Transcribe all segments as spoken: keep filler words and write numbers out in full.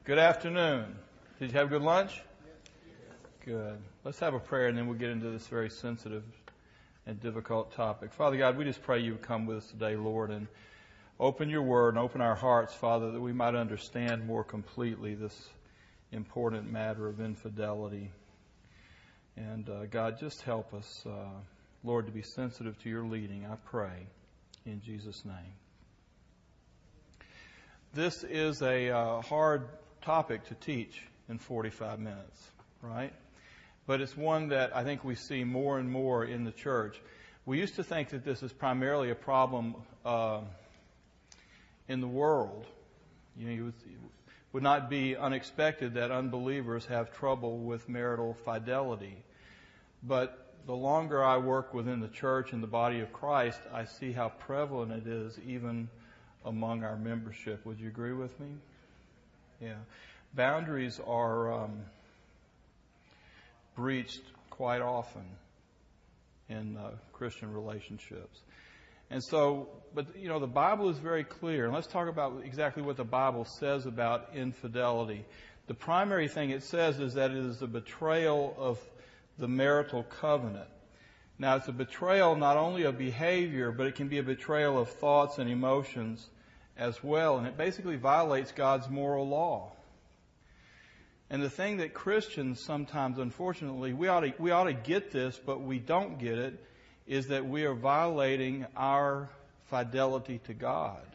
Good afternoon. Did you have a good lunch? Good. Let's have a prayer and then we'll get into this very sensitive and difficult topic. Father God, we just pray you would come with us today, Lord, and open your word and open our hearts, Father, that we might understand more completely this important matter of infidelity. And uh, God, just help us, uh, Lord, to be sensitive to your leading, I pray, in Jesus' name. This is a uh, hard topic to teach in forty-five minutes, right? But it's one that I think we see more and more in the church. We used to think that this is primarily a problem uh, in the world. You know, it would not be unexpected that unbelievers have trouble with marital fidelity. But the longer I work within the church and the body of Christ, I see how prevalent it is even among our membership. Would you agree with me? Yeah. Boundaries are um, breached quite often in uh, Christian relationships. And so, but, you know, the Bible is very clear. And let's talk about exactly what the Bible says about infidelity. The primary thing it says is that it is a betrayal of the marital covenant. Now, it's a betrayal not only of behavior, but it can be a betrayal of thoughts and emotions as well. And it basically violates God's moral law. And the thing that Christians sometimes, unfortunately, we ought to, we ought to get this, but we don't get it, is that we are violating our fidelity to God.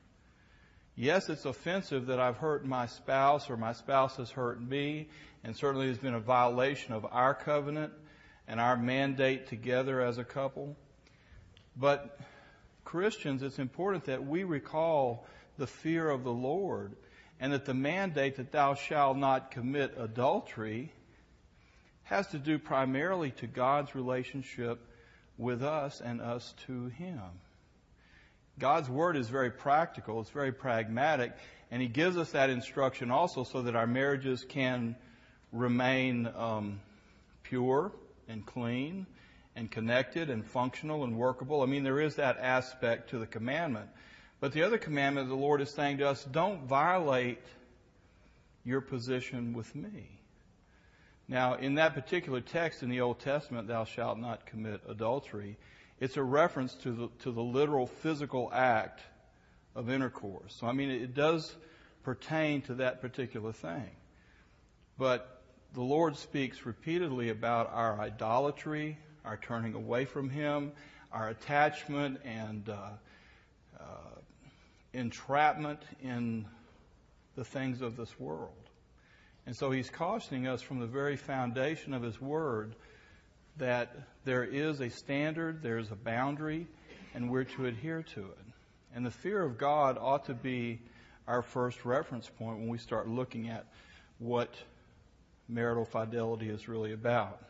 Yes, it's offensive that I've hurt my spouse or my spouse has hurt me, and certainly there's been a violation of our covenant and our mandate together as a couple. But Christians, it's important that we recall the fear of the Lord and that the mandate that thou shalt not commit adultery has to do primarily to God's relationship with us and us to Him. God's Word is very practical, it's very pragmatic, and He gives us that instruction also so that our marriages can remain um, pure and clean and connected and functional and workable. I mean, there is that aspect to the commandment. But the other commandment the Lord is saying to us, don't violate your position with me. Now, in that particular text in the Old Testament, thou shalt not commit adultery, it's a reference to the, to the literal physical act of intercourse. So, I mean, it does pertain to that particular thing. But the Lord speaks repeatedly about our idolatry, our turning away from Him, our attachment and uh, uh, entrapment in the things of this world. And so He's cautioning us from the very foundation of His Word that there is a standard, there is a boundary, and we're to adhere to it. And the fear of God ought to be our first reference point when we start looking at what marital fidelity is really about.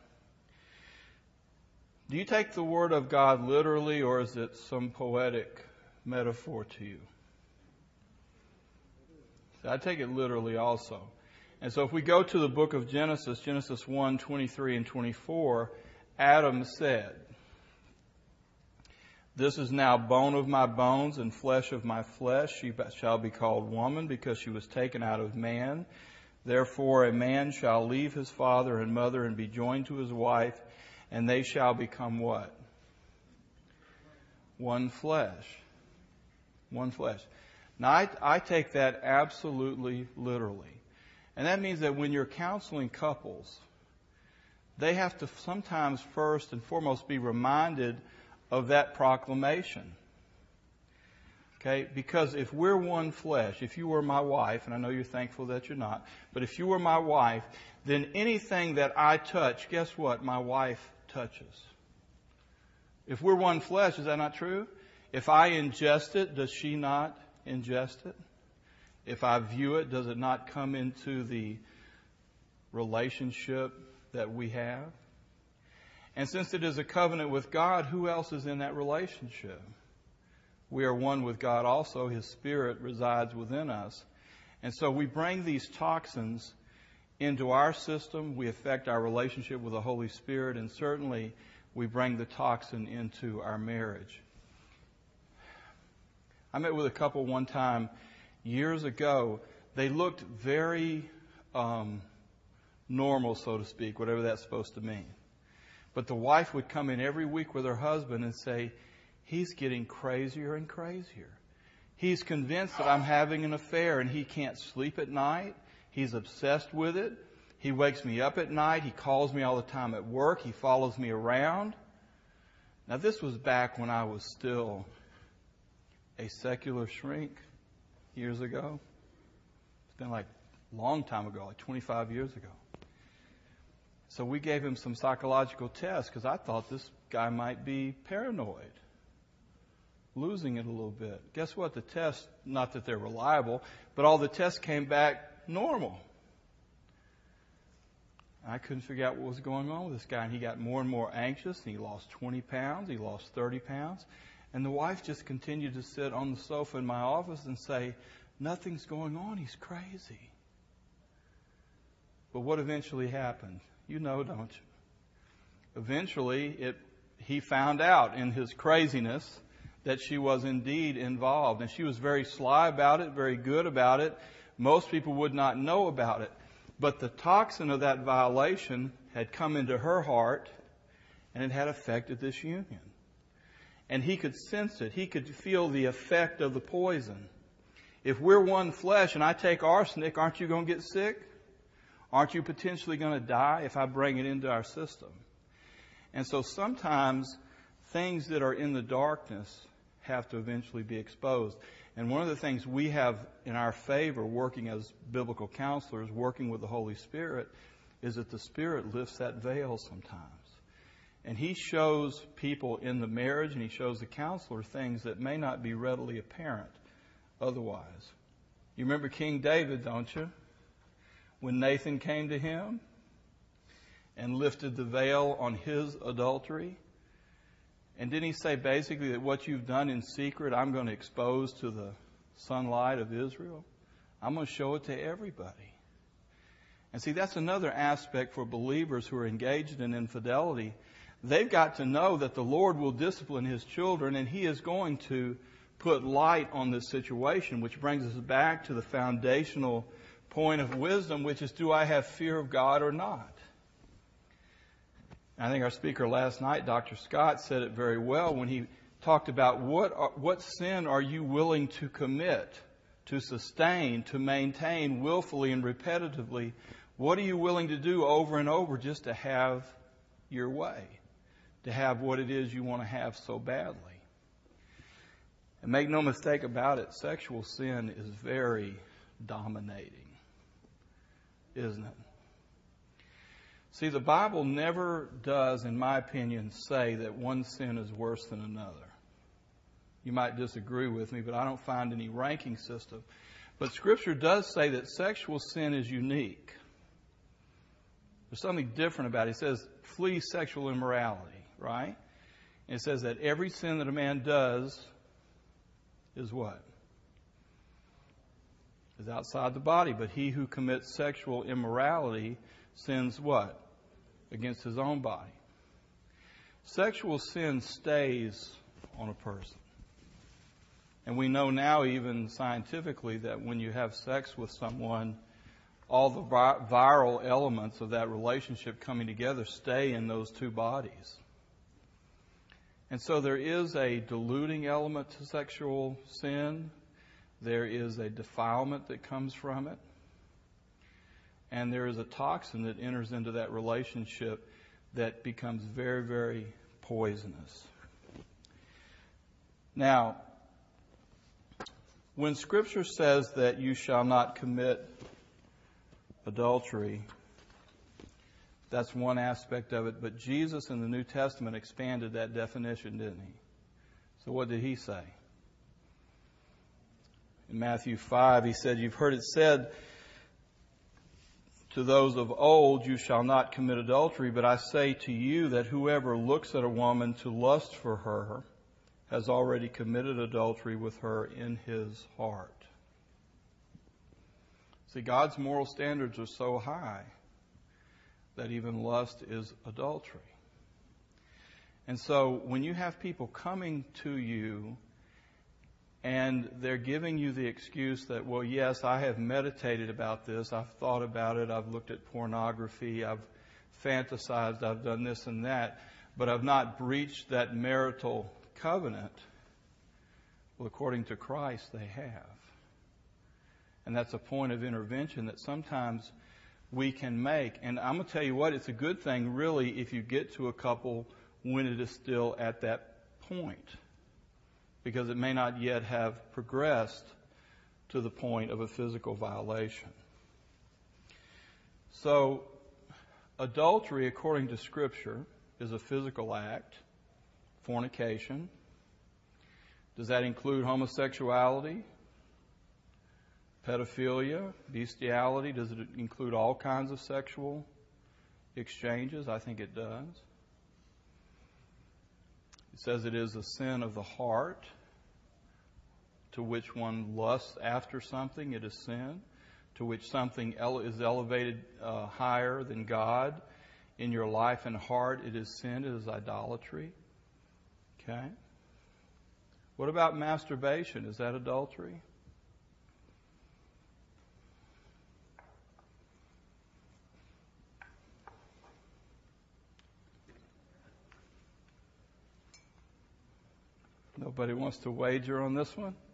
Do you take the Word of God literally, or is it some poetic metaphor to you? So I take it literally also. And so if we go to the book of Genesis, Genesis one, twenty-three and twenty-four, Adam said, "This is now bone of my bones and flesh of my flesh. She shall be called woman because she was taken out of man. Therefore a man shall leave his father and mother and be joined to his wife, and they shall become" what? One flesh. One flesh. Now I, I take that absolutely literally. And that means that when you're counseling couples, they have to sometimes first and foremost be reminded of that proclamation. Okay? Because if we're one flesh, if you were my wife, and I know you're thankful that you're not, but if you were my wife, then anything that I touch, guess what? My wife touches. If we're one flesh, is that not true? If I ingest it, does she not ingest it? If I view it, does it not come into the relationship that we have? And since it is a covenant with God, who else is in that relationship? We are one with God also. His Spirit resides within us. And so we bring these toxins into our system. We affect our relationship with the Holy Spirit, and certainly we bring the toxin into our marriage. I met with a couple one time years ago they looked very um, normal, so to speak, whatever that's supposed to mean. But the wife would come in every week with her husband and say, he's getting crazier and crazier. He's convinced that I'm having an affair and he can't sleep at night. He's obsessed with it. He wakes me up at night. He calls me all the time at work. He follows me around. Now, this was back when I was still a secular shrink years ago. It's been like a long time ago, like twenty-five years ago. So we gave him some psychological tests because I thought this guy might be paranoid, losing it a little bit. Guess what? The tests, not that they're reliable, but all the tests came back normal. I couldn't figure out what was going on with this guy. And he got more and more anxious, and he lost twenty pounds. He lost thirty pounds. And the wife just continued to sit on the sofa in my office and say, nothing's going on. He's crazy. But what eventually happened? You know, don't you? Eventually, it, he found out in his craziness that she was indeed involved. And she was very sly about it, very good about it. Most people would not know about it. But the toxin of that violation had come into her heart, and it had affected this union. And he could sense it. He could feel the effect of the poison. If we're one flesh and I take arsenic, aren't you going to get sick? Aren't you potentially going to die if I bring it into our system? And so sometimes things that are in the darkness have to eventually be exposed. And one of the things we have in our favor, working as biblical counselors, working with the Holy Spirit, is that the Spirit lifts that veil sometimes. And He shows people in the marriage, and He shows the counselor things that may not be readily apparent otherwise. You remember King David, don't you? When Nathan came to him and lifted the veil on his adultery. And didn't he say basically that what you've done in secret, I'm going to expose to the sunlight of Israel? I'm going to show it to everybody. And see, that's another aspect for believers who are engaged in infidelity. They've got to know that the Lord will discipline His children, and He is going to put light on this situation, which brings us back to the foundational point of wisdom, which is, do I have fear of God or not? I think our speaker last night, Doctor Scott, said it very well when he talked about what are, what sin are you willing to commit, to sustain, to maintain willfully and repetitively. What are you willing to do over and over just to have your way, to have what it is you want to have so badly? And make no mistake about it, sexual sin is very dominating, isn't it? See, the Bible never does, in my opinion, say that one sin is worse than another. You might disagree with me, but I don't find any ranking system. But Scripture does say that sexual sin is unique. There's something different about it. It says, flee sexual immorality, right? And it says that every sin that a man does is what? Is outside the body. But he who commits sexual immorality sins what? Against his own body. Sexual sin stays on a person. And we know now, even scientifically, that when you have sex with someone, all the vi- viral elements of that relationship coming together stay in those two bodies. And so there is a diluting element to sexual sin. There is a defilement that comes from it. And there is a toxin that enters into that relationship that becomes very, very poisonous. Now, when Scripture says that you shall not commit adultery, that's one aspect of it. But Jesus in the New Testament expanded that definition, didn't He? So what did He say? In Matthew five, He said, you've heard it said to those of old, you shall not commit adultery, but I say to you that whoever looks at a woman to lust for her has already committed adultery with her in his heart. See, God's moral standards are so high that even lust is adultery. And so when you have people coming to you And they're giving you the excuse that, well, yes, I have meditated about this. I've thought about it. I've looked at pornography. I've fantasized. I've done this and that. But I've not breached that marital covenant. Well, according to Christ, they have. And that's a point of intervention that sometimes we can make. And I'm going to tell you what, it's a good thing, really, if you get to a couple when it is still at that point. Because it may not yet have progressed to the point of a physical violation. So, adultery, according to Scripture, is a physical act, fornication. Does that include homosexuality, pedophilia, bestiality? Does it include all kinds of sexual exchanges? I think it does. It says it is a sin of the heart to which one lusts after something. It is sin. To which something ele- is elevated uh, higher than God in your life and heart, it is sin. It is idolatry. Okay? What about masturbation? Is that adultery? Nobody wants to wager on this one?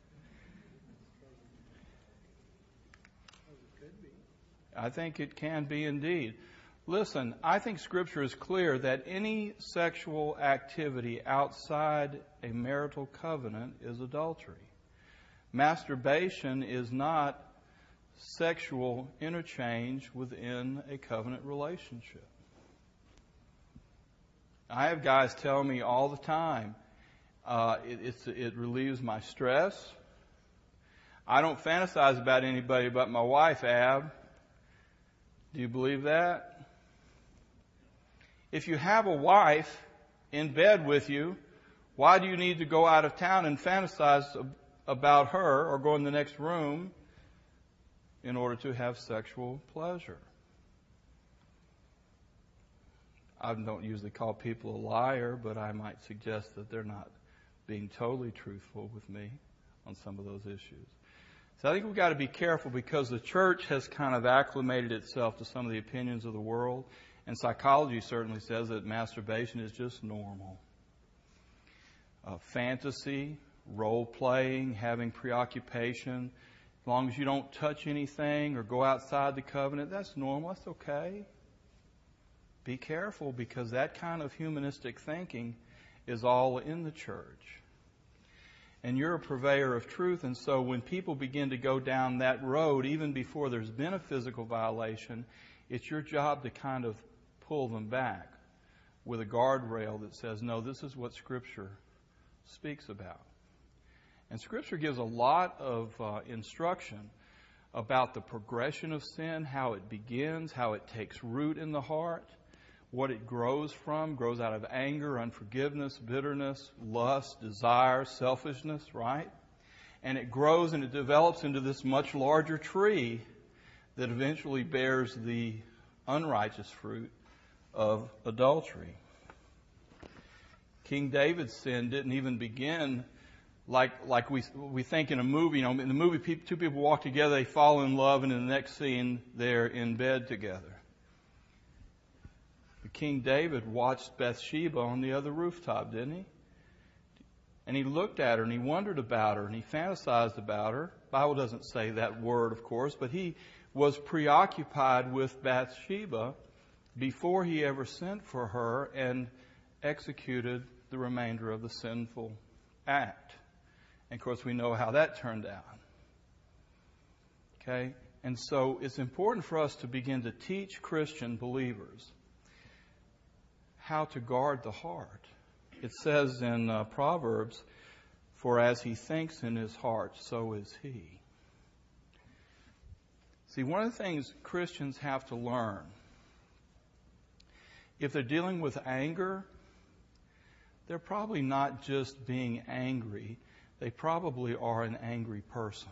I think it can be indeed. Listen, I think Scripture is clear that any sexual activity outside a marital covenant is adultery. Masturbation is not sexual interchange within a covenant relationship. I have guys tell me all the time, uh, it, it's, it relieves my stress. I don't fantasize about anybody but my wife, Ab. Do you believe that? If you have a wife in bed with you, why do you need to go out of town and fantasize about her or go in the next room in order to have sexual pleasure? I don't usually call people a liar, but I might suggest that they're not being totally truthful with me on some of those issues. So I think we've got to be careful because the church has kind of acclimated itself to some of the opinions of the world. And psychology certainly says that masturbation is just normal. Uh, fantasy, role-playing, having preoccupation, as long as you don't touch anything or go outside the covenant, that's normal, that's okay. Be careful because that kind of humanistic thinking is all in the church. And you're a purveyor of truth, and so when people begin to go down that road, even before there's been a physical violation, it's your job to kind of pull them back with a guardrail that says, no, this is what Scripture speaks about. And Scripture gives a lot of uh, instruction about the progression of sin, how it begins, how it takes root in the heart, what it grows from, grows out of anger, unforgiveness, bitterness, lust, desire, selfishness, right? And it grows and it develops into this much larger tree that eventually bears the unrighteous fruit of adultery. King David's sin didn't even begin like like we we think in a movie. You know, in the movie, people, two people walk together, they fall in love, and in the next scene, they're in bed together. But King David watched Bathsheba on the other rooftop, didn't he? And he looked at her, and he wondered about her, and he fantasized about her. The Bible doesn't say that word, of course, but he was preoccupied with Bathsheba before he ever sent for her and executed the remainder of the sinful act. And of course, we know how that turned out. Okay? And so it's important for us to begin to teach Christian believers how to guard the heart. It says in uh, Proverbs, for as he thinks in his heart, so is he. See, one of the things Christians have to learn, if they're dealing with anger, they're probably not just being angry. They probably are an angry person.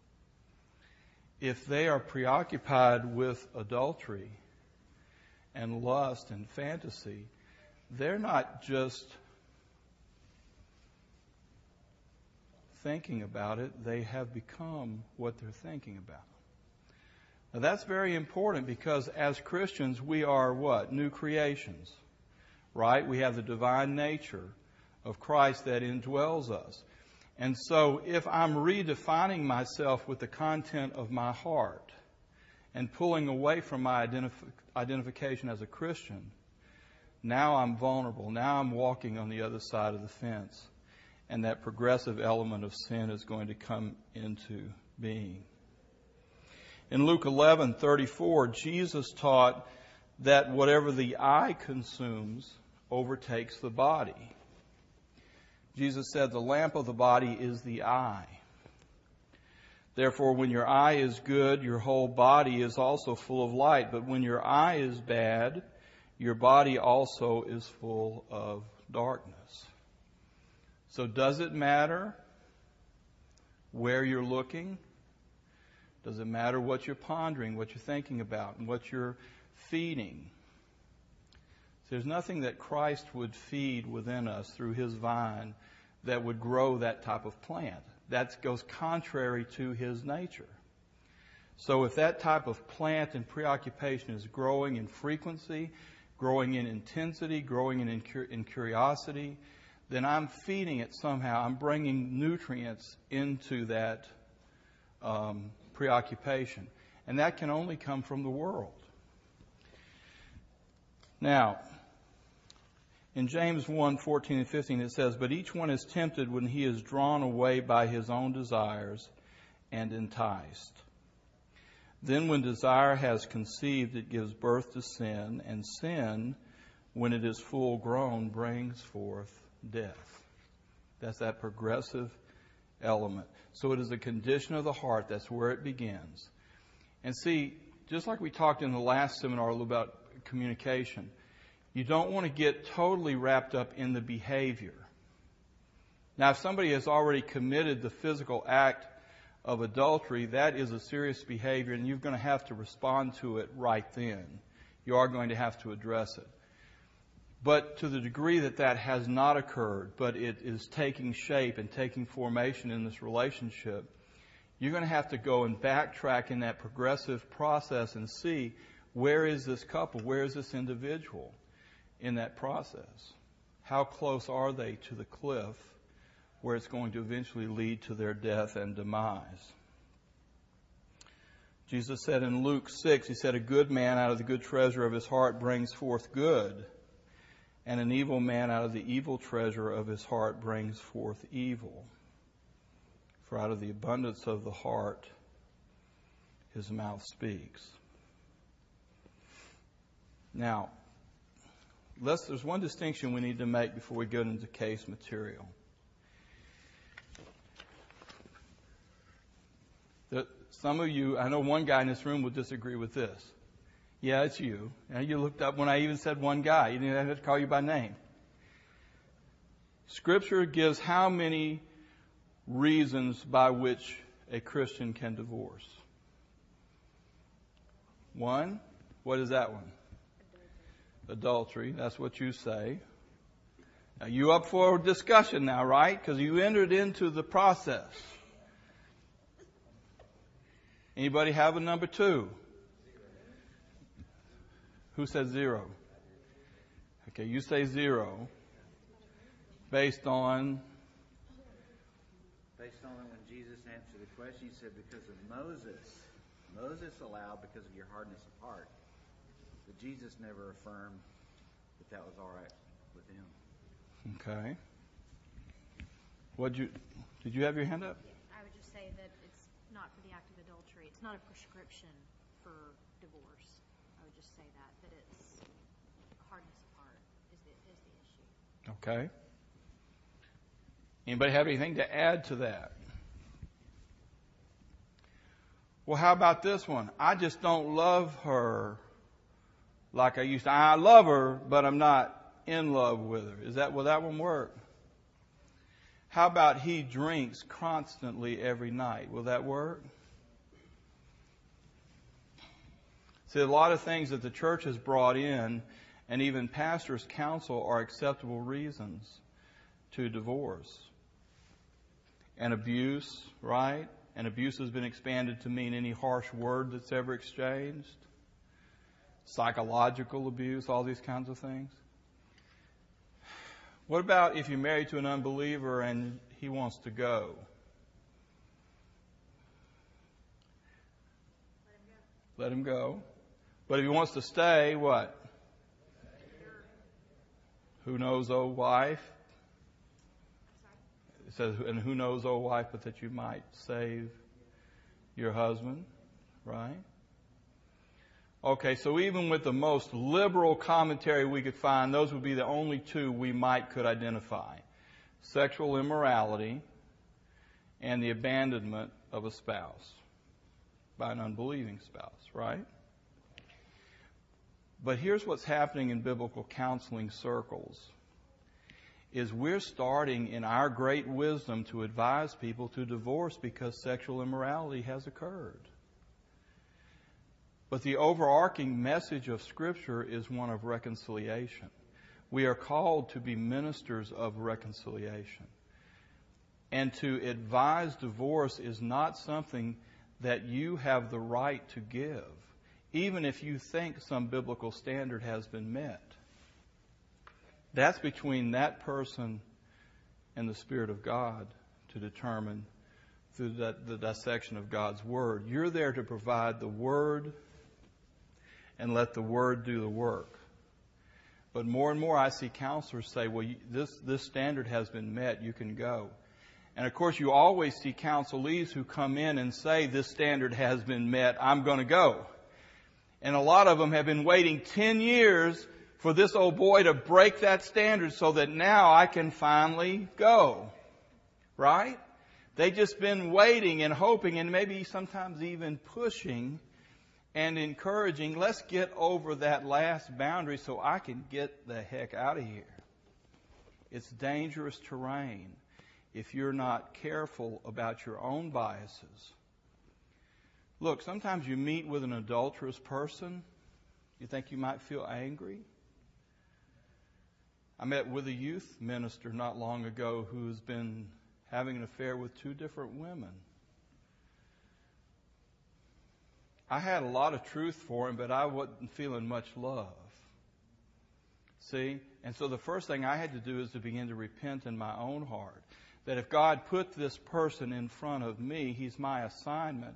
If they are preoccupied with adultery and lust and fantasy, they're not just thinking about it, they have become what they're thinking about. Now that's very important because as Christians, we are what? New creations, right? We have the divine nature of Christ that indwells us. And so if I'm redefining myself with the content of my heart and pulling away from my identif- identification as a Christian, now I'm vulnerable. Now I'm walking on the other side of the fence. And that progressive element of sin is going to come into being. In Luke eleven thirty-four, Jesus taught that whatever the eye consumes overtakes the body. Jesus said the lamp of the body is the eye. Therefore, when your eye is good, your whole body is also full of light. But when your eye is bad, your body also is full of darkness. So does it matter where you're looking? Does it matter what you're pondering, what you're thinking about, and what you're feeding? There's nothing that Christ would feed within us through His vine that would grow that type of plant. That goes contrary to His nature. So if that type of plant and preoccupation is growing in frequency, growing in intensity, growing in, in curiosity, then I'm feeding it somehow. I'm bringing nutrients into that um, preoccupation. And that can only come from the world. Now, in James one fourteen and fifteen it says, "But each one is tempted when he is drawn away by his own desires and enticed. Then when desire has conceived, it gives birth to sin, and sin, when it is full grown, brings forth death." That's that progressive element. So it is a condition of the heart. That's where it begins. And see, just like we talked in the last seminar a little about communication, you don't want to get totally wrapped up in the behavior. Now, if somebody has already committed the physical act of adultery, that is a serious behavior, and you're going to have to respond to it right then. You are going to have to address it. But to the degree that that has not occurred, but it is taking shape and taking formation in this relationship, you're going to have to go and backtrack in that progressive process and see, where is this couple, where is this individual in that process? How close are they to the cliff where it's going to eventually lead to their death and demise? Jesus said in Luke six, He said, "A good man out of the good treasure of his heart brings forth good, and an evil man out of the evil treasure of his heart brings forth evil. For out of the abundance of the heart, his mouth speaks." Now, let's, there's one distinction we need to make before we get into case material. The, some of you, I know one guy in this room will disagree with this. Yeah, it's you. And you looked up when I even said one guy. You didn't have to call you by name. Scripture gives how many reasons by which a Christian can divorce? One. What is that one? Adultery. That's what you say. Now, you up for discussion now, right? Because you entered into the process. Anybody have a number two? Who said zero? Okay, you say zero. Based on? Based on when Jesus answered the question, He said, because of Moses. Moses allowed because of your hardness of heart. But Jesus never affirmed that that was all right with Him. Okay. What you did you have your hand up? I would just say that it's not for the act of adultery. It's not a prescription for divorce. I would just say that, that it's hardness of heart is the, is the issue. Okay. Anybody have anything to add to that? Well, how about this one? I just don't love her like I used to. I love her, but I'm not in love with her. Is that, will that one work? How about he drinks constantly every night? Will that work? See, a lot of things that the church has brought in, and even pastors' counsel, are acceptable reasons to divorce. and abuse, right? And abuse has been expanded to mean any harsh word that's ever exchanged. Psychological abuse, all these kinds of things. What about if you're married to an unbeliever and he wants to go? Let him go. But if he wants to stay, what? Who knows, O wife? It says, and who knows, O wife, but that you might save your husband, right? Okay, so even with the most liberal commentary we could find, those would be the only two we might could identify. Sexual immorality and the abandonment of a spouse by an unbelieving spouse, right? But here's what's happening in biblical counseling circles, is we're starting in our great wisdom to advise people to divorce because sexual immorality has occurred. But the overarching message of Scripture is one of reconciliation. We are called to be ministers of reconciliation. And to advise divorce is not something that you have the right to give, even if you think some biblical standard has been met. That's between that person and the Spirit of God to determine through that, the dissection of God's Word. You're there to provide the Word and let the Word do the work. But more and more I see counselors say, well, you, this, this standard has been met, you can go. And of course you always see counselees who come in and say, this standard has been met, I'm going to go. And a lot of them have been waiting ten years for this old boy to break that standard so that now I can finally go. Right? They've just been waiting and hoping and maybe sometimes even pushing and encouraging, let's get over that last boundary so I can get the heck out of here. It's dangerous terrain if you're not careful about your own biases. Look, sometimes you meet with an adulterous person, you think you might feel angry. I met with a youth minister not long ago who's been having an affair with two different women. I had a lot of truth for him, but I wasn't feeling much love. See? And so the first thing I had to do is to begin to repent in my own heart. That if God put this person in front of me, he's my assignment.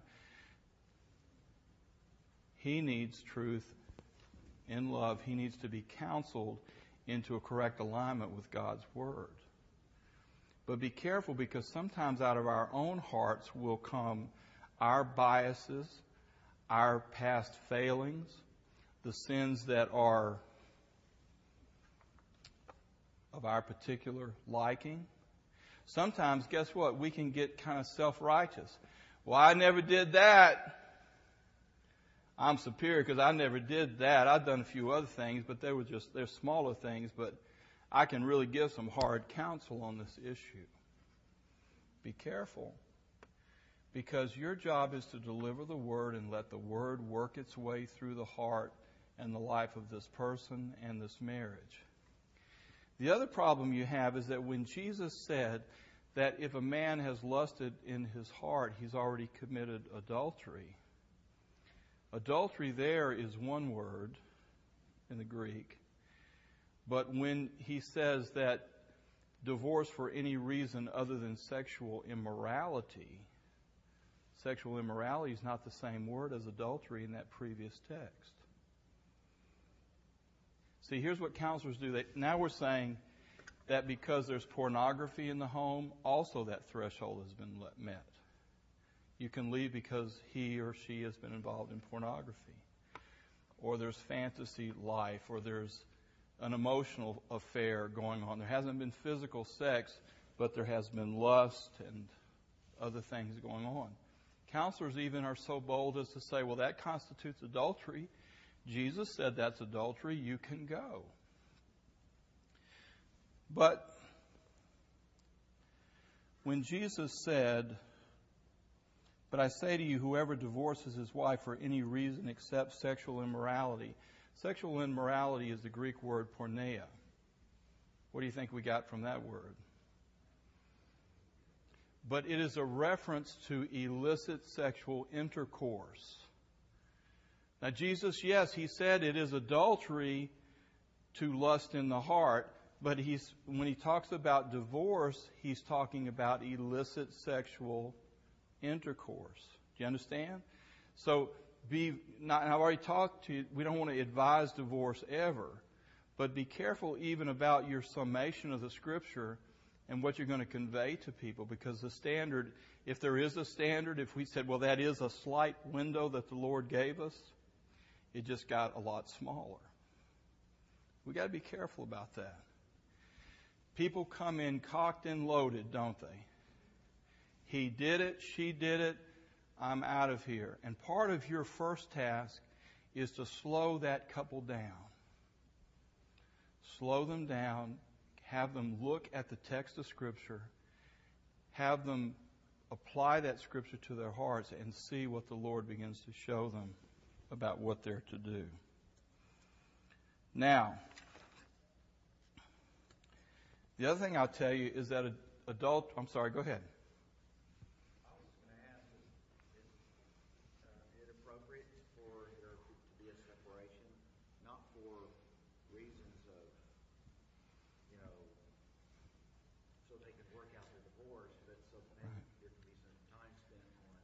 He needs truth in love. He needs to be counseled into a correct alignment with God's Word. But be careful, because sometimes out of our own hearts will come our biases, our past failings, the sins that are of our particular liking. Sometimes, guess what? We can get kind of self-righteous. Well, I never did that. I'm superior because I never did that. I've done a few other things, but they were just, they're smaller things, but I can really give some hard counsel on this issue. Be careful, because your job is to deliver the Word and let the Word work its way through the heart and the life of this person and this marriage. The other problem you have is that when Jesus said that if a man has lusted in his heart, he's already committed adultery. Adultery there is one word in the Greek. But when he says that divorce for any reason other than sexual immorality, sexual immorality is not the same word as adultery in that previous text. See, here's what counselors do. They, now we're saying that because there's pornography in the home, also that threshold has been met. You can leave because he or she has been involved in pornography. Or there's fantasy life, or there's an emotional affair going on. There hasn't been physical sex, but there has been lust and other things going on. Counselors even are so bold as to say, well, that constitutes adultery. Jesus said that's adultery. You can go. But when Jesus said, but I say to you, whoever divorces his wife for any reason except sexual immorality. Sexual immorality is the Greek word porneia. What do you think we got from that word? but it is a reference to illicit sexual intercourse. Now, Jesus, yes, he said it is adultery to lust in the heart, but he's, when he talks about divorce, he's talking about illicit sexual intercourse. Do you understand? So, be not, I've already talked to you, we don't want to advise divorce ever, but be careful even about your summation of the Scripture and what you're going to convey to people, because the standard, if there is a standard, if we said, well, that is a slight window that the Lord gave us, it just got a lot smaller. We got to be careful about that. People come in cocked and loaded, don't they? He did it, she did it, I'm out of here. And part of your first task is to slow that couple down. Slow them down, have them look at the text of Scripture, have them apply that Scripture to their hearts and see what the Lord begins to show them about what they're to do. Now, the other thing I'll tell you is that adult, I'm sorry, go ahead. I was going to ask, is, is uh, it appropriate for there to be a separation, not for reasons of, you know, so they can work out their divorce, but so maybe right. there can be some time spent on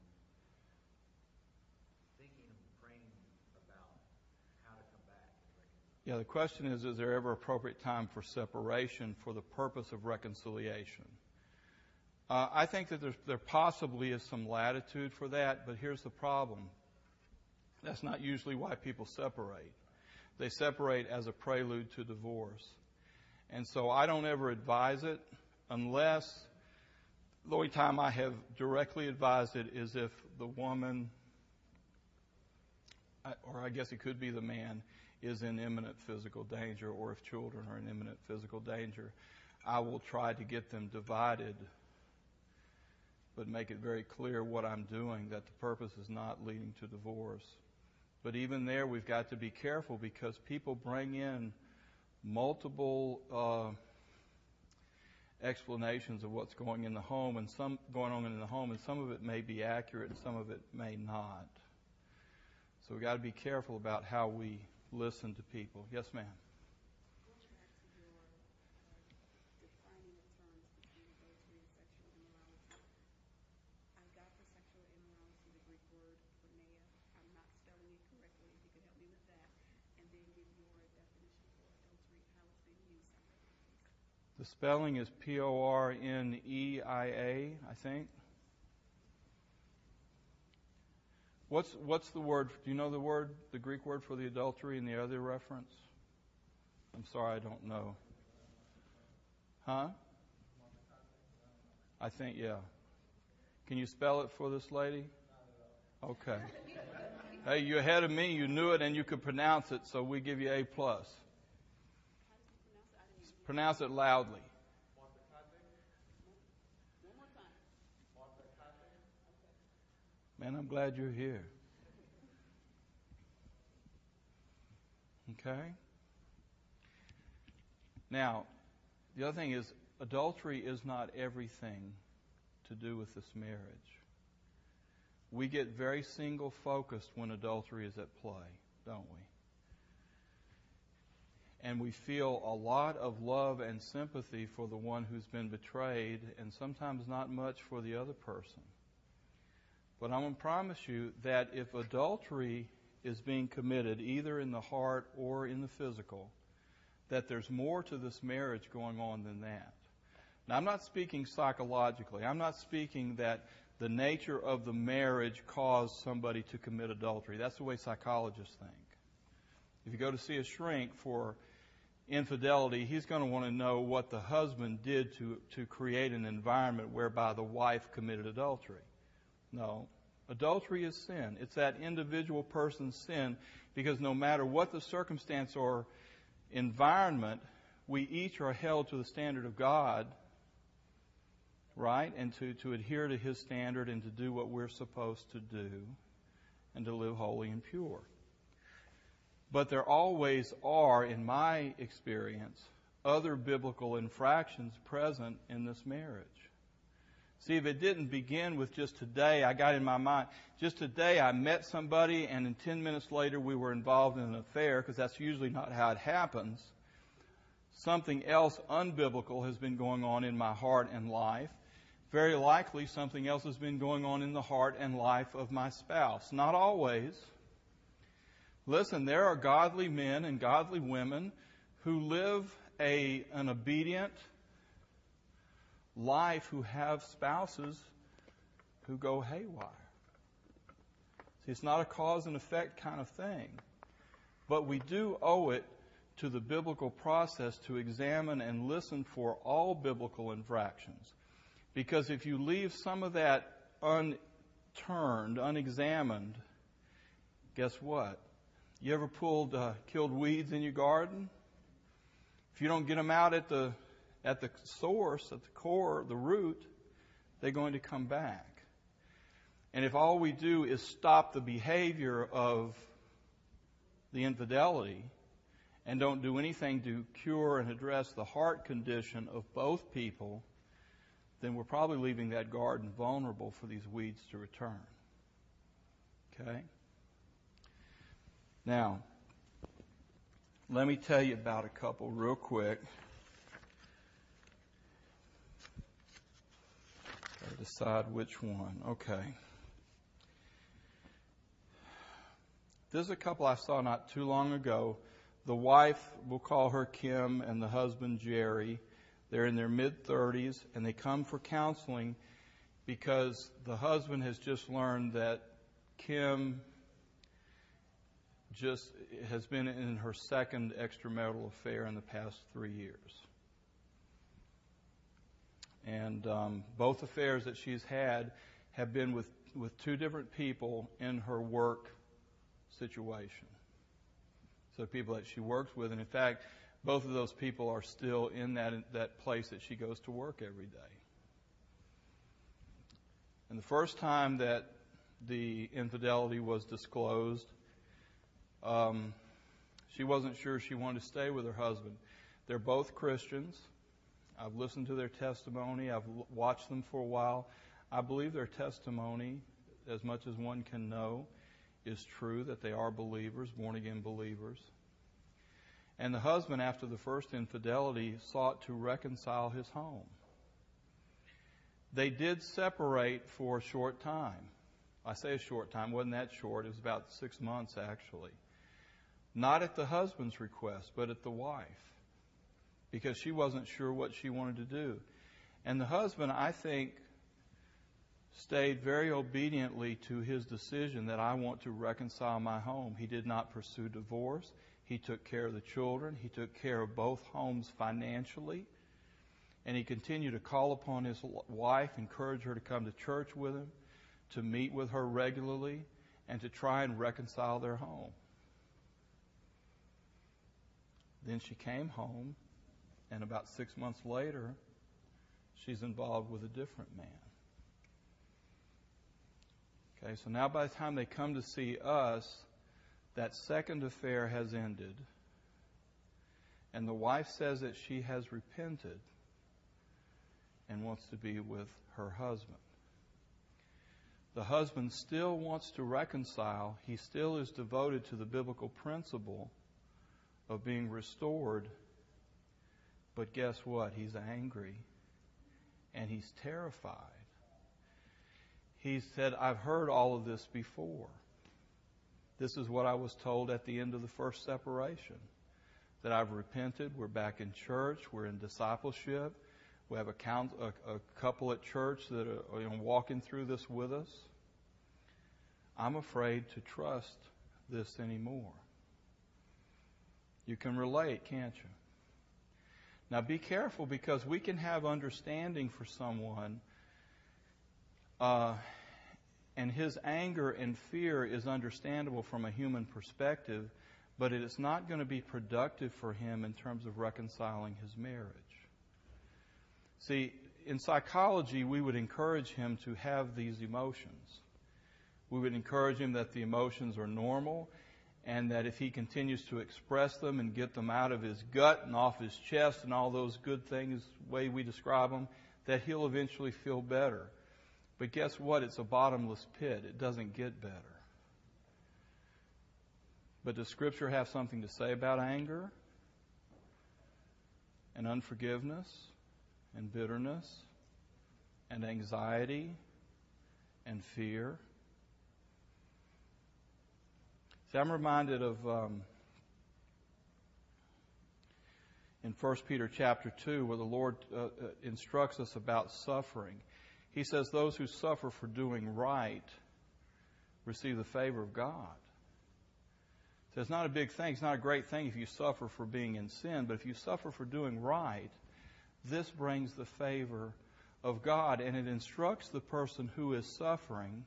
thinking and praying about how to come back? Yeah, the question is, is there ever appropriate time for separation for the purpose of reconciliation? Uh, I think that there possibly is some latitude for that, but here's the problem. That's not usually why people separate. They separate as a prelude to divorce. And so I don't ever advise it unless, the only time I have directly advised it is if the woman, or I guess it could be the man, is in imminent physical danger, or if children are in imminent physical danger. I will try to get them divided, but make it very clear what I'm doing, that the purpose is not leading to divorce. But even there, we've got to be careful, because people bring in multiple uh, explanations of what's going in the home, and some going on in the home, and some of it may be accurate, and some of it may not. So we've got to be careful about how we listen to people. Yes, ma'am. Going back to your uh, defining of terms between adultery and sexual immorality, I got for sexual immorality the Greek word porneia. I'm not spelling it correctly. If you could help me with that, and then give your definition for adultery, how it's being used separately, please. The spelling is P O R N E I A, I think. What's what's the word? Do you know the word, the Greek word for the adultery and the other reference? I'm sorry, I don't know. Huh? I think, yeah. Can you spell it for this lady? Okay. Hey, you're ahead of me. You knew it and you could pronounce it, so we give you A plus. Pronounce it loudly. Man, I'm glad you're here. Okay? Now, the other thing is, adultery is not everything to do with this marriage. We get very single-focused when adultery is at play, don't we? And we feel a lot of love and sympathy for the one who's been betrayed, and sometimes not much for the other person. But I'm going to promise you that if adultery is being committed either in the heart or in the physical, that there's more to this marriage going on than that. Now, I'm not speaking psychologically. I'm not speaking that the nature of the marriage caused somebody to commit adultery. That's the way psychologists think. If you go to see a shrink for infidelity, he's going to want to know what the husband did to, to create an environment whereby the wife committed adultery. No. Adultery is sin. It's that individual person's sin, because no matter what the circumstance or environment, we each are held to the standard of God, right? And to, to adhere to His standard and to do what we're supposed to do and to live holy and pure. But there always are, in my experience, other biblical infractions present in this marriage. See, if it didn't begin with just today, I got in my mind, just today I met somebody and then ten minutes later we were involved in an affair, because that's usually not how it happens. Something else unbiblical has been going on in my heart and life. Very likely something else has been going on in the heart and life of my spouse. Not always. Listen, there are godly men and godly women who live a, an obedient life, who have spouses who go haywire. See, it's not a cause and effect kind of thing. But we do owe it to the biblical process to examine and listen for all biblical infractions. Because if you leave some of that unturned, unexamined, guess what? You ever pulled, uh, killed weeds in your garden? If you don't get them out at the at the source, at the core, the root, they're going to come back. And if all we do is stop the behavior of the infidelity and don't do anything to cure and address the heart condition of both people, then we're probably leaving that garden vulnerable for these weeds to return. Okay? Now, let me tell you about a couple real quick. Gotta decide which one. Okay. There's a couple I saw not too long ago. The wife, we'll call her Kim, and the husband Jerry. They're in their mid-thirties, and they come for counseling because the husband has just learned that Kim just has been in her second extramarital affair in the past three years. And um, both affairs that she's had have been with, with two different people in her work situation. So people that she works with. And in fact, both of those people are still in that, that place that she goes to work every day. And the first time that the infidelity was disclosed, um, she wasn't sure she wanted to stay with her husband. They're both Christians. I've listened to their testimony. I've watched them for a while. I believe their testimony, as much as one can know, is true, that they are believers, born-again believers. And the husband, after the first infidelity, sought to reconcile his home. They did separate for a short time. I say a short time, it wasn't that short. It was about six months, actually. Not at the husband's request, but at the wife, because she wasn't sure what she wanted to do. And the husband, I think, stayed very obediently to his decision that I want to reconcile my home. He did not pursue divorce. He took care of the children. He took care of both homes financially. And he continued to call upon his wife, encourage her to come to church with him, to meet with her regularly, and to try and reconcile their home. Then she came home, and about six months later, she's involved with a different man. Okay, so now by the time they come to see us, that second affair has ended. And the wife says that she has repented and wants to be with her husband. The husband still wants to reconcile. He still is devoted to the biblical principle of being restored. But guess what? He's angry and he's terrified. He said, I've heard all of this before. This is what I was told at the end of the first separation. That I've repented, we're back in church, we're in discipleship, we have a, count, a, a couple at church that are, you know, walking through this with us. I'm afraid to trust this anymore. You can relate, can't you? Now be careful, because we can have understanding for someone, uh, and his anger and fear is understandable from a human perspective, but it is not going to be productive for him in terms of reconciling his marriage. See, in psychology, we would encourage him to have these emotions. We would encourage him that the emotions are normal, and that if he continues to express them and get them out of his gut and off his chest and all those good things, the way we describe them, that he'll eventually feel better. But guess what? It's a bottomless pit. It doesn't get better. But does Scripture have something to say about anger and unforgiveness and bitterness and anxiety and fear? See, I'm reminded of um, in First Peter chapter two, where the Lord uh, uh, instructs us about suffering. He says those who suffer for doing right receive the favor of God. So it's not a big thing. It's not a great thing if you suffer for being in sin, but if you suffer for doing right, this brings the favor of God, and it instructs the person who is suffering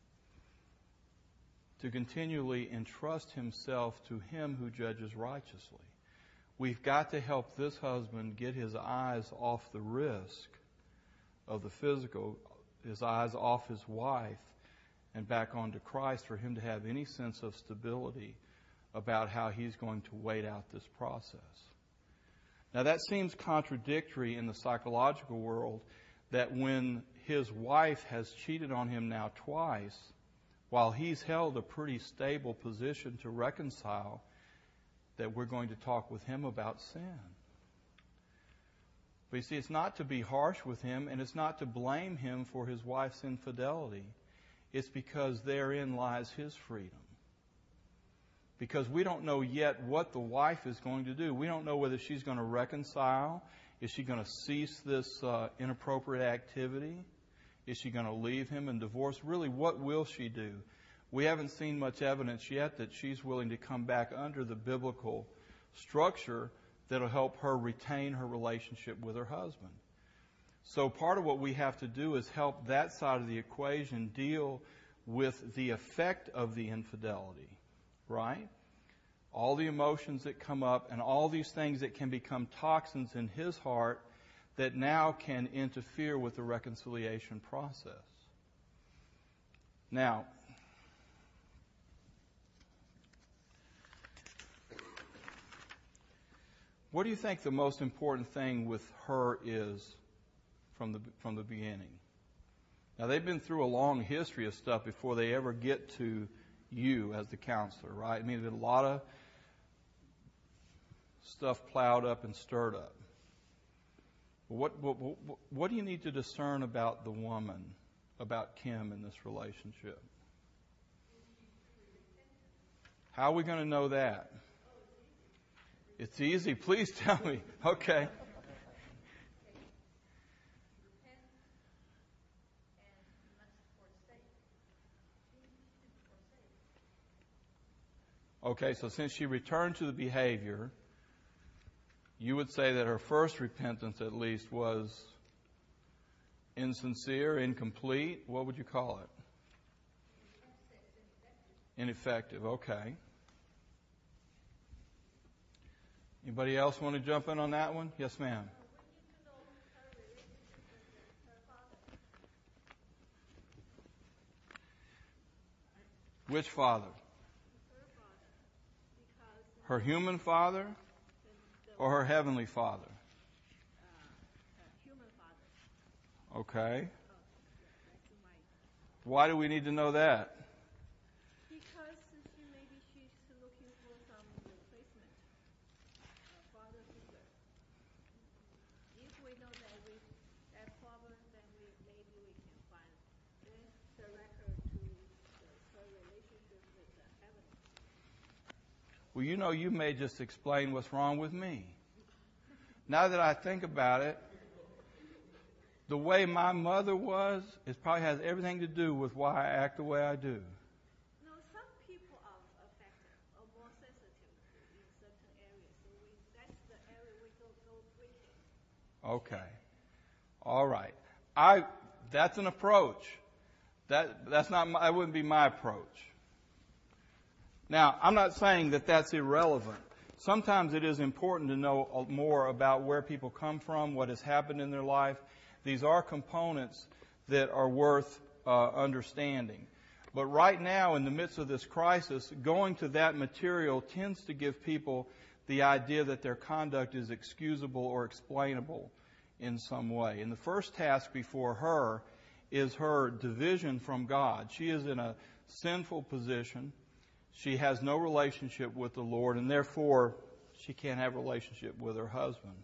to continually entrust himself to Him who judges righteously. We've got to help this husband get his eyes off the risk of the physical, his eyes off his wife, and back onto Christ for him to have any sense of stability about how he's going to wait out this process. Now that seems contradictory in the psychological world, that when his wife has cheated on him now twice, while he's held a pretty stable position to reconcile, that we're going to talk with him about sin. But you see, it's not to be harsh with him, and it's not to blame him for his wife's infidelity. It's because therein lies his freedom. Because we don't know yet what the wife is going to do. We don't know whether she's going to reconcile. Is she going to cease this uh, inappropriate activity? Is she going to leave him and divorce? Really, what will she do? We haven't seen much evidence yet that she's willing to come back under the biblical structure that will help her retain her relationship with her husband. So part of what we have to do is help that side of the equation deal with the effect of the infidelity, right? All the emotions that come up and all these things that can become toxins in his heart that now can interfere with the reconciliation process. Now, what do you think the most important thing with her is from the from the beginning? Now, they've been through a long history of stuff before they ever get to you as the counselor, right? I mean, there's been a lot of stuff plowed up and stirred up. What, what, what, what do you need to discern about the woman, about Kim in this relationship? How are we going to know that? It's easy. Please tell me. Okay. Okay, so since she returned to the behavior, you would say that her first repentance, at least, was insincere, incomplete. What would you call it? Ineffective. Okay. Anybody else want to jump in on that one? Yes, ma'am. Which father? Her human father or her heavenly father? Okay. Why do we need to know that? Because she, maybe she's looking for some replacement, uh, father figure. If we know that we that problem, then we maybe we can find then direct her to the, her relationship with the heaven. Well, you know, you may just explain what's wrong with me. Now that I think about it, the way my mother was, it probably has everything to do with why I act the way I do. No, some people are affected or more sensitive in certain areas. So we, that's the area we go, go breaking. Okay. All right. I, that's an approach. That, that's not my, that wouldn't be my approach. Now, I'm not saying that that's irrelevant. Sometimes it is important to know more about where people come from, what has happened in their life. These are components that are worth uh, understanding. But right now, in the midst of this crisis, going to that material tends to give people the idea that their conduct is excusable or explainable in some way. And the first task before her is her division from God. She is in a sinful position. She has no relationship with the Lord, and therefore she can't have a relationship with her husband.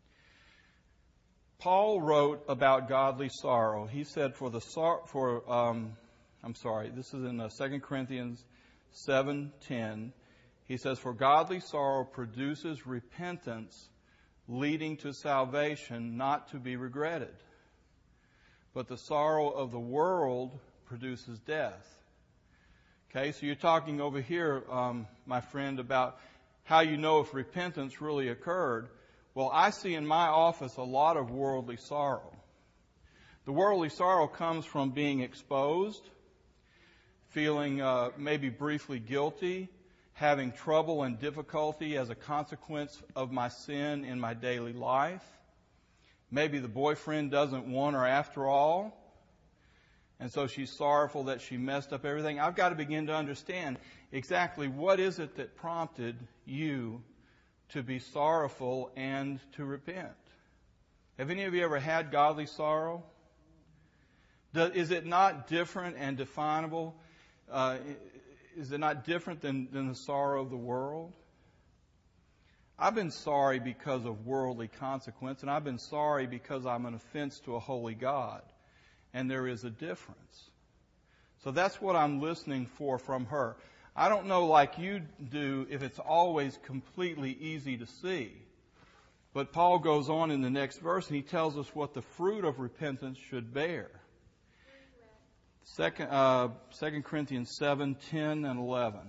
Paul wrote about godly sorrow. He said, "For the sor- for um, I'm sorry, this is in uh, Second Corinthians seven ten. He says, "For godly sorrow produces repentance, leading to salvation, not to be regretted. But the sorrow of the world produces death." Okay, so you're talking over here, um, my friend, about how you know if repentance really occurred. Well, I see in my office a lot of worldly sorrow. The worldly sorrow comes from being exposed, feeling uh, maybe briefly guilty, having trouble and difficulty as a consequence of my sin in my daily life. Maybe the boyfriend doesn't want her after all, and so she's sorrowful that she messed up everything. I've got to begin to understand exactly what is it that prompted you to be sorrowful and to repent. Have any of you ever had godly sorrow? Does, is it not different and definable? Uh, is it not different than, than the sorrow of the world? I've been sorry because of worldly consequence, and I've been sorry because I'm an offense to a holy God. And there is a difference. So that's what I'm listening for from her. I don't know, like you do, if it's always completely easy to see. But Paul goes on in the next verse, and he tells us what the fruit of repentance should bear. Second, uh, Second Corinthians seven, ten, and eleven.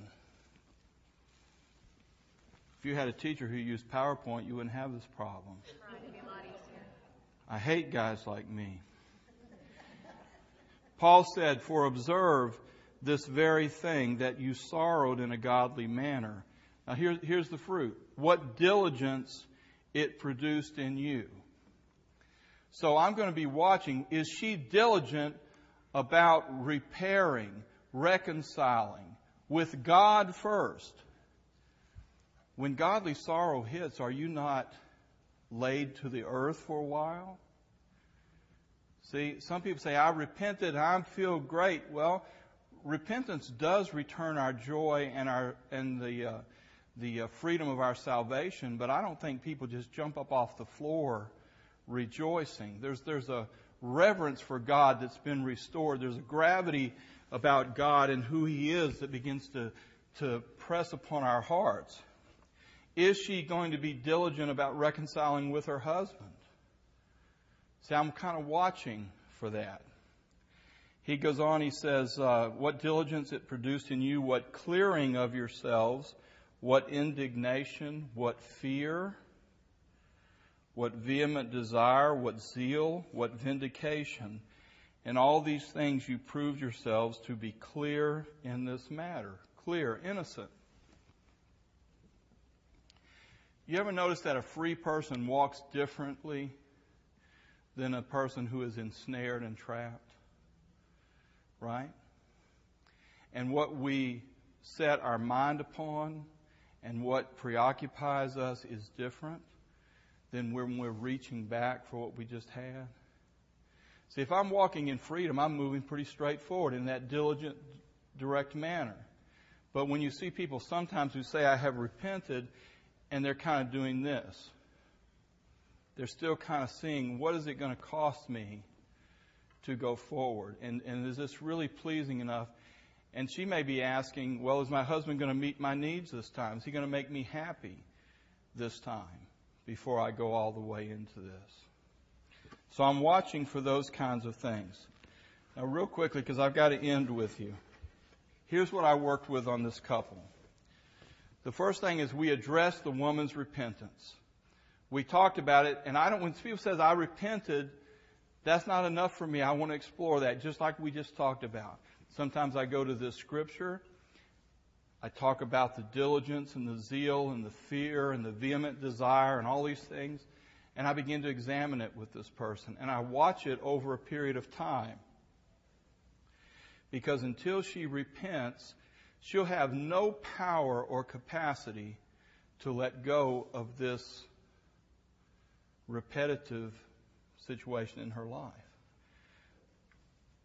If you had a teacher who used PowerPoint, you wouldn't have this problem. It'd be a lot easier. I hate guys like me. Paul said, "For observe this very thing, that you sorrowed in a godly manner." Now here, here's the fruit. What diligence it produced in you. So I'm going to be watching, is she diligent about repairing, reconciling with God first? When godly sorrow hits, are you not laid to the earth for a while? See, some people say, "I repented, I feel great." Well, repentance does return our joy and our and the uh, the uh, freedom of our salvation, but I don't think people just jump up off the floor rejoicing. There's there's a reverence for God that's been restored. There's a gravity about God and who He is that begins to to press upon our hearts. Is she going to be diligent about reconciling with her husband? See, I'm kind of watching for that. He goes on, he says, uh, "What diligence it produced in you, what clearing of yourselves, what indignation, what fear, what vehement desire, what zeal, what vindication. In all these things you proved yourselves to be clear in this matter." Clear, innocent. You ever notice that a free person walks differently than a person who is ensnared and trapped? Right? And what we set our mind upon and what preoccupies us is different than when we're reaching back for what we just had. See, if I'm walking in freedom, I'm moving pretty straightforward in that diligent, direct manner. But when you see people sometimes who say, "I have repented," and they're kind of doing this, they're still kind of seeing, what is it going to cost me to go forward? And, and is this really pleasing enough? And she may be asking, well, is my husband going to meet my needs this time? Is he going to make me happy this time before I go all the way into this? So I'm watching for those kinds of things. Now, real quickly, because I've got to end with you. Here's what I worked with on this couple. The first thing is we addressed the woman's repentance. We talked about it, and I don't. When people says I repented, that's not enough for me. I want to explore that, just like we just talked about. Sometimes I go to this scripture. I talk about the diligence and the zeal and the fear and the vehement desire and all these things, and I begin to examine it with this person, and I watch it over a period of time. Because until she repents, she'll have no power or capacity to let go of this repetitive situation in her life.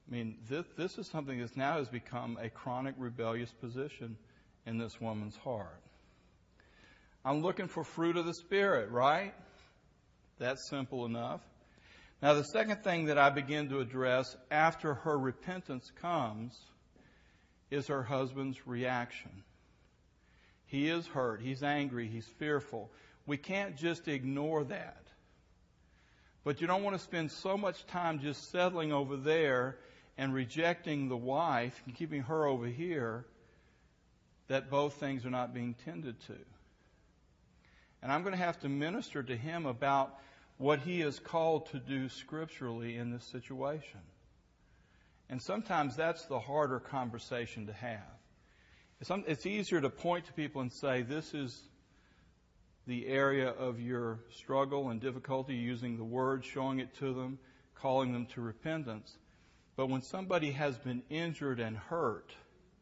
I mean, this, this is something that now has become a chronic rebellious position in this woman's heart. I'm looking for fruit of the Spirit, right? That's simple enough. Now, the second thing that I begin to address after her repentance comes is her husband's reaction. He is hurt. He's angry. He's fearful. We can't just ignore that. But you don't want to spend so much time just settling over there and rejecting the wife and keeping her over here that both things are not being tended to. And I'm going to have to minister to him about what he is called to do scripturally in this situation. And sometimes that's the harder conversation to have. It's, it's easier to point to people and say, this is the area of your struggle and difficulty, using the word, showing it to them, calling them to repentance. But when somebody has been injured and hurt,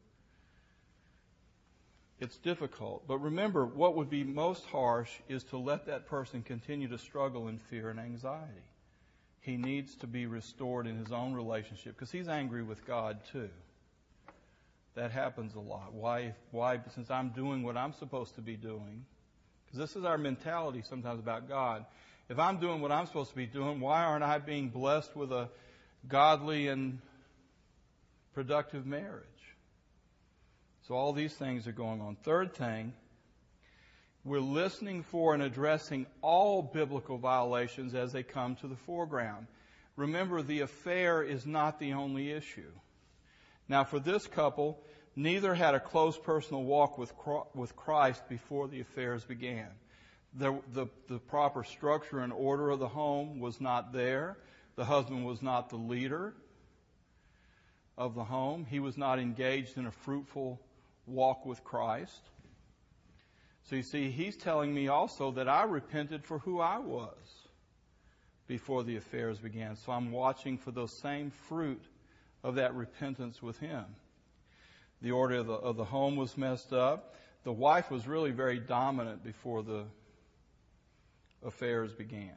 it's difficult. But remember, what would be most harsh is to let that person continue to struggle in fear and anxiety. He needs to be restored in his own relationship because he's angry with God too. That happens a lot. Why, why, since I'm doing what I'm supposed to be doing, because this is our mentality sometimes about God. If I'm doing what I'm supposed to be doing, why aren't I being blessed with a godly and productive marriage? So all these things are going on. Third thing, we're listening for and addressing all biblical violations as they come to the foreground. Remember, the affair is not the only issue. Now, for this couple, neither had a close personal walk with with Christ before the affairs began. The, the, the proper structure and order of the home was not there. The husband was not the leader of the home. He was not engaged in a fruitful walk with Christ. So you see, he's telling me also that I repented for who I was before the affairs began. So I'm watching for those same fruit of that repentance with him. The order of the, of the home was messed up. The wife was really very dominant before the affairs began.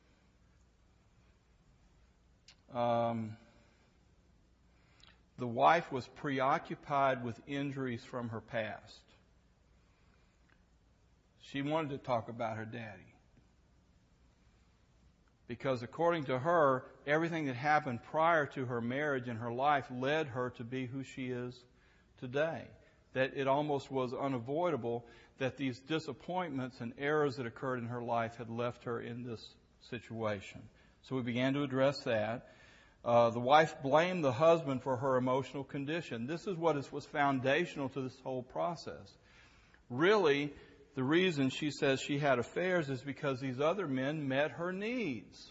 Um, the wife was preoccupied with injuries from her past. She wanted to talk about her daddy. Because according to her, everything that happened prior to her marriage and her life led her to be who she is today. That it almost was unavoidable that these disappointments and errors that occurred in her life had left her in this situation. So we began to address that. Uh, the wife blamed the husband for her emotional condition. This is what is, was foundational to this whole process. Really, the reason she says she had affairs is because these other men met her needs,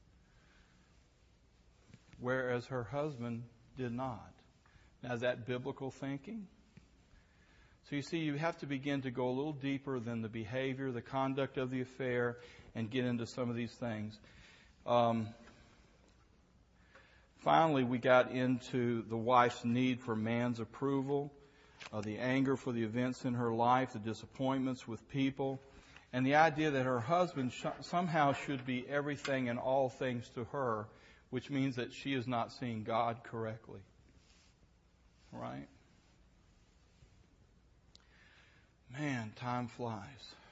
whereas her husband did not. Now, is that biblical thinking? So you see, you have to begin to go a little deeper than the behavior, the conduct of the affair, and get into some of these things. Um, finally, we got into the wife's need for man's approval, uh, the anger for the events in her life, the disappointments with people, and the idea that her husband sh- somehow should be everything and all things to her, which means that she is not seeing God correctly. Right? Man, time flies.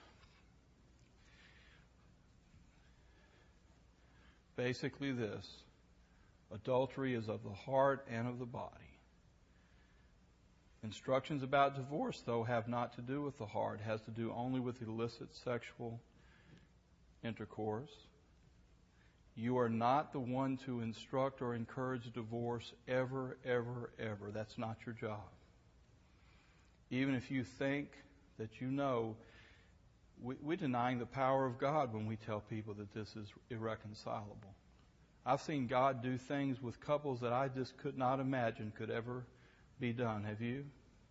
Basically this, adultery is of the heart and of the body. Instructions about divorce, though, have not to do with the heart. It has to do only with illicit sexual intercourse. You are not the one to instruct or encourage divorce ever, ever, ever. That's not your job. Even if you think that you know, we, we're denying the power of God when we tell people that this is irreconcilable. I've seen God do things with couples that I just could not imagine could ever be done. Have you?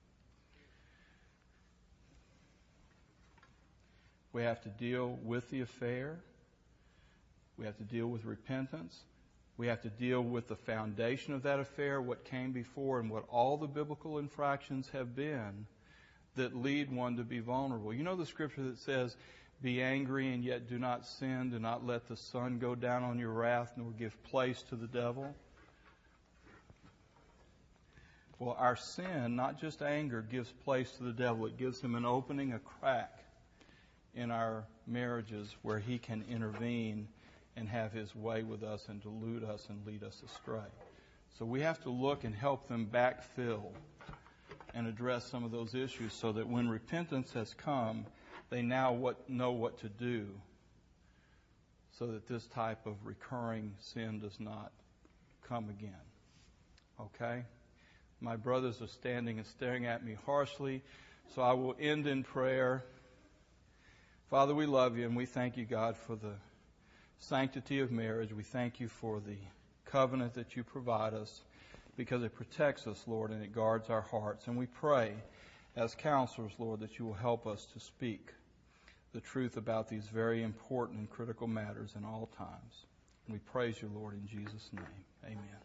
We have to deal with the affair. We have to deal with repentance. We have to deal with the foundation of that affair, what came before, and what all the biblical infractions have been that lead one to be vulnerable. You know the scripture that says, be angry and yet do not sin. Do not let the sun go down on your wrath, nor give place to the devil. Well, our sin, not just anger, gives place to the devil. It gives him an opening, a crack in our marriages where he can intervene and have his way with us and delude us and lead us astray. So we have to look and help them backfill and address some of those issues so that when repentance has come, they now what, know what to do so that this type of recurring sin does not come again. Okay? My brothers are standing and staring at me harshly, so I will end in prayer. Father, we love you and we thank you, God, for the sanctity of marriage. We thank you for the covenant that you provide us because it protects us, Lord, and it guards our hearts. And we pray as counselors, Lord, that you will help us to speak the truth about these very important and critical matters in all times. And we praise you, Lord, in Jesus' name. Amen.